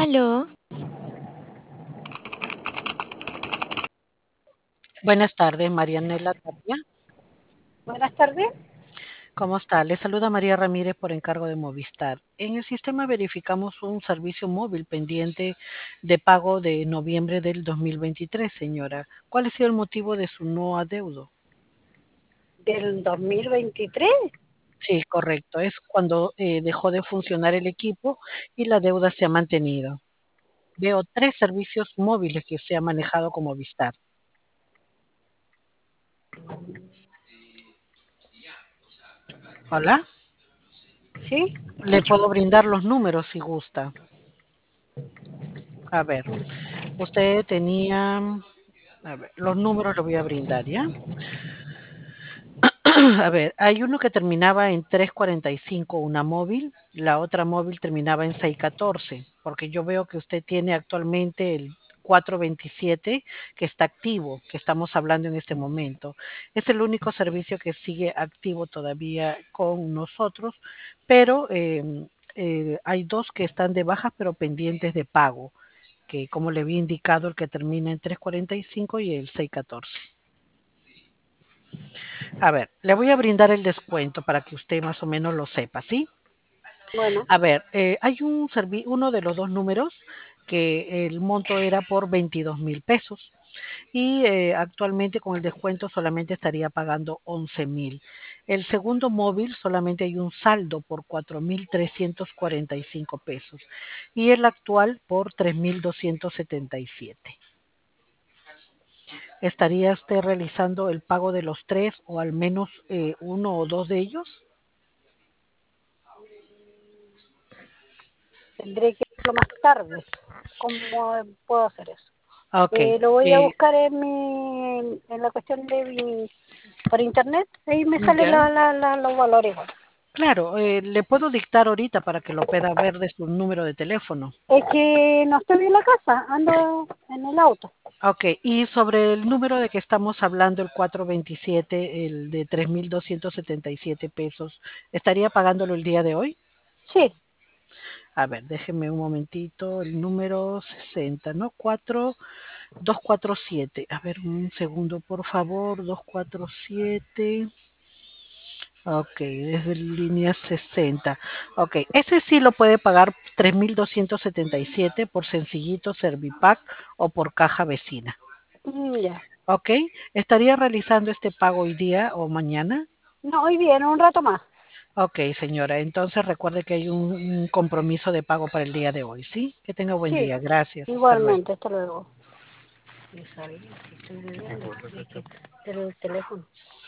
Aló, Buenas tardes, Marianela Tapia. Buenas tardes. ¿Cómo está? Le saluda María Ramírez por encargo de Movistar. En el sistema verificamos un servicio móvil pendiente de pago de noviembre del 2023, señora. ¿Cuál ha sido el motivo de su no adeudo? Del 2023. Sí, correcto. Es cuando dejó de funcionar el equipo y la deuda se ha mantenido. Veo tres servicios móviles que se ha manejado con Movistar. Hola. Sí, Le escucho. puedo brindar los números si gusta. A ver, usted tenía. A ver, los números los voy a brindar, ¿ya? A ver, hay uno que terminaba en 345, una móvil, la otra móvil terminaba en 614, porque yo veo que usted tiene actualmente el 427 que está activo, que estamos hablando en este momento. Es el único servicio que sigue activo todavía con nosotros, pero hay dos que están de baja pero pendientes de pago, que como le había indicado, el que termina en 345 y el 614. A ver, le voy a brindar el descuento para que usted más o menos lo sepa, ¿sí? Bueno, A ver, hay uno de los dos números que el monto era por 22.000 pesos y actualmente con el descuento solamente estaría pagando 11.000. El segundo móvil solamente hay un saldo por 4.345 pesos y el actual por 3.277. ¿Estaría usted realizando el pago de los tres o al menos uno o dos de ellos? tendré que hacerlo más tarde. ¿Cómo puedo hacer eso? Ok, Lo voy a buscar en la cuestión de por internet. Ahí me salen ya. los valores. Bueno. Claro, le puedo dictar ahorita para que lo pueda ver de su número de teléfono. Es que no estoy en la casa, ando en el auto. Ok, y sobre el número de que estamos hablando, el 427, el de 3.277 pesos, ¿estaría pagándolo el día de hoy? Sí, A ver, déjeme un momentito, el número 60, ¿no? 4247. A ver, un segundo, por favor, 247. Ok, desde línea 60. Ok, ese sí lo puede pagar 3.277 por Sencillito, Servipack o por caja vecina. ya. Ok, ¿estaría realizando este pago hoy día o mañana? No, hoy bien, un rato más. Ok, señora, entonces recuerde que hay un compromiso de pago para el día de hoy, ¿sí? Que tenga buen Sí, día, gracias, hasta luego. igualmente, hasta luego. Yo sabía que estoy debiendo, porque es que el teléfono.